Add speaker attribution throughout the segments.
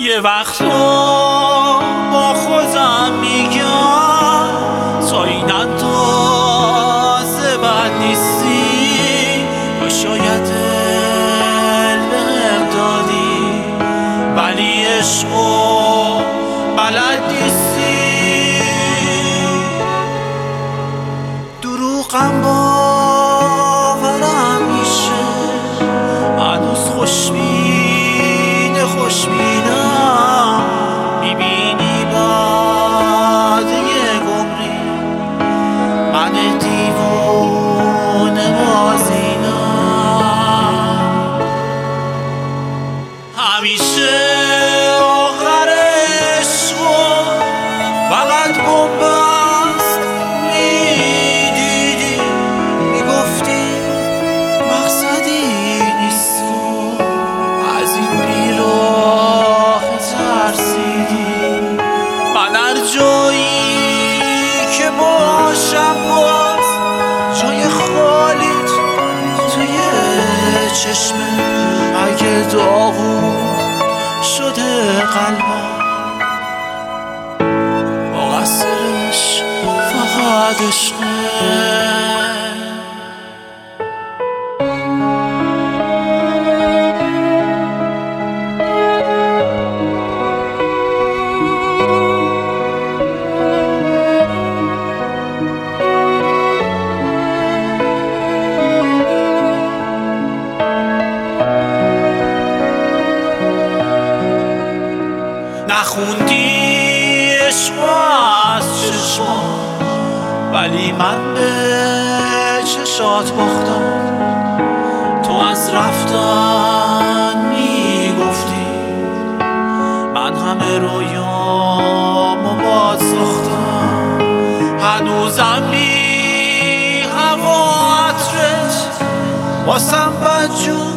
Speaker 1: یه وقتا با خودم میگم تا این اندازه بد نیستی، یا شاید دل بهم دادی ولی عشقو بلد نیستی. دروغم باورم میشه، هنوز خوشبینم، میبینی بعد یک عمری من دیوونه بازینم. همیشه آخر عشقو فقط بنبست میدیدی، میگفتی مقصدی نیست و از این بیراه ترسیدی. من هر جایی که باشم باز جای خالیت توی چشمه، اگه داغون شده قلبم مقصرش فقط عشقه. نخوندی عشقو از چشمام ولی من به چشات باختم. تو از رفتن میگفتی، من همه رویامو باد ساختم. هنوزم بی هوا عطرت واسم بدجون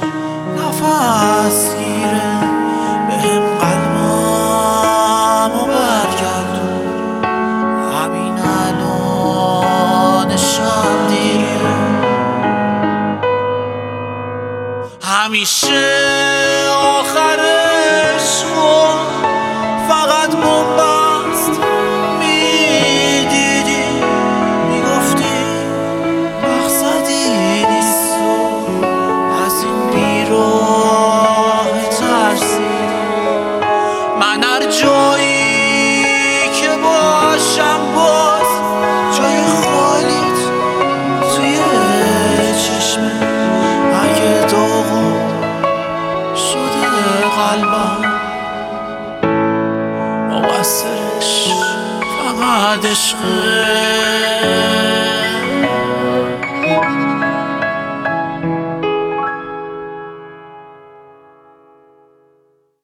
Speaker 1: نفس گیره، بهم قلبمو برگردون، همین الانشم دیره. همیشه آخر عشقو فقط بنبست میدیدی، میگفتی مقصدی نیست و از این بیراه ترسیدی. من هر جایی که باشم باز جای خالیت توی چشمه، اگه داغون شده قلبم مقصرش فقط عشقه.